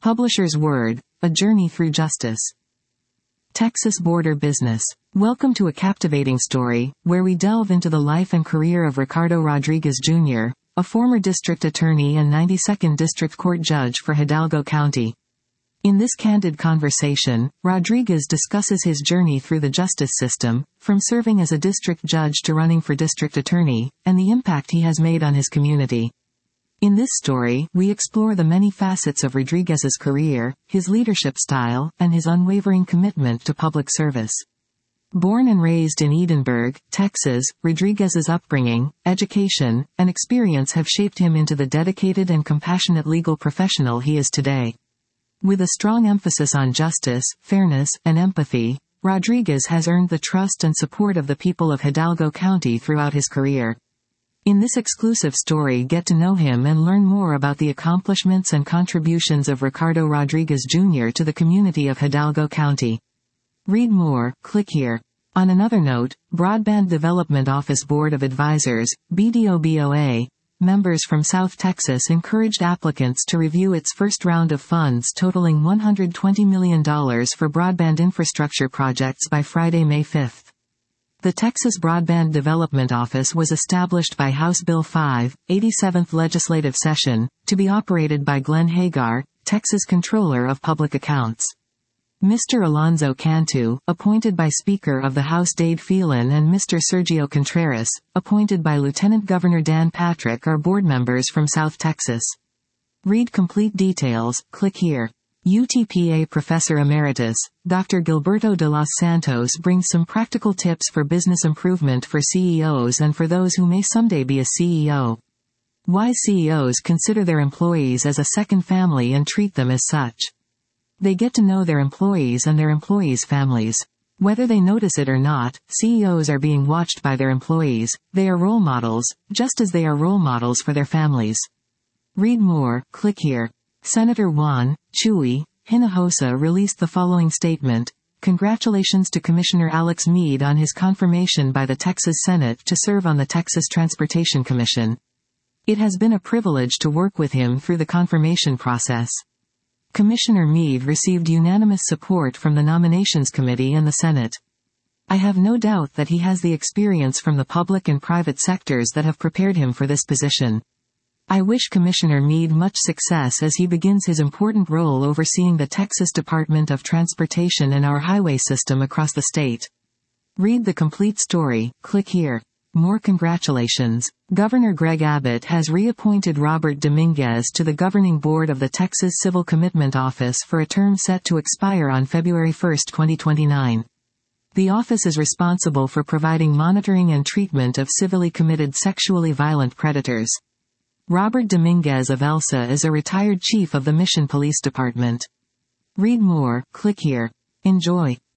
Publisher's Word, A Journey Through Justice. Texas Border Business. Welcome to a captivating story, where we delve into the life and career of Ricardo Rodriguez Jr., a former district attorney and 92nd District Court judge for Hidalgo County. In this candid conversation, Rodriguez discusses his journey through the justice system, from serving as a district judge to running for district attorney, and the impact he has made on his community. In this story, we explore the many facets of Rodriguez's career, his leadership style, and his unwavering commitment to public service. Born and raised in Edinburg, Texas, Rodriguez's upbringing, education, and experience have shaped him into the dedicated and compassionate legal professional he is today. With a strong emphasis on justice, fairness, and empathy, Rodriguez has earned the trust and support of the people of Hidalgo County throughout his career. In this exclusive story, get to know him and learn more about the accomplishments and contributions of Ricardo Rodriguez Jr. to the community of Hidalgo County. Read more, click here. On another note, Broadband Development Office Board of Advisors, BDOBOA, members from South Texas encouraged applicants to review its first round of funds totaling $120 million for broadband infrastructure projects by Friday, May 5. The Texas Broadband Development Office was established by House Bill 5, 87th Legislative Session, to be operated by Glenn Hagar, Texas Comptroller of Public Accounts. Mr. Alonzo Cantu, appointed by Speaker of the House Dade Phelan, and Mr. Sergio Contreras, appointed by Lieutenant Governor Dan Patrick, are board members from South Texas. Read complete details, click here. UTPA Professor Emeritus, Dr. Gilberto de los Santos brings some practical tips for business improvement for CEOs and for those who may someday be a CEO. Why CEOs consider their employees as a second family and treat them as such. They get to know their employees and their employees' families. Whether they notice it or not, CEOs are being watched by their employees. They are role models, just as they are role models for their families. Read more, click here. Senator Juan Chuy Hinojosa released the following statement: "Congratulations to Commissioner Alex Mead on his confirmation by the Texas Senate to serve on the Texas Transportation Commission. It has been a privilege to work with him through the confirmation process." Commissioner Mead received unanimous support from the Nominations Committee and the Senate. I have no doubt that he has the experience from the public and private sectors that have prepared him for this position. I wish Commissioner Mead much success as he begins his important role overseeing the Texas Department of Transportation and our highway system across the state. Read the complete story, click here. More congratulations. Governor Greg Abbott has reappointed Robert Dominguez to the governing board of the Texas Civil Commitment Office for a term set to expire on February 1, 2029. The office is responsible for providing monitoring and treatment of civilly committed sexually violent predators. Robert Dominguez of Elsa is a retired chief of the Mission Police Department. Read more, click here. Enjoy.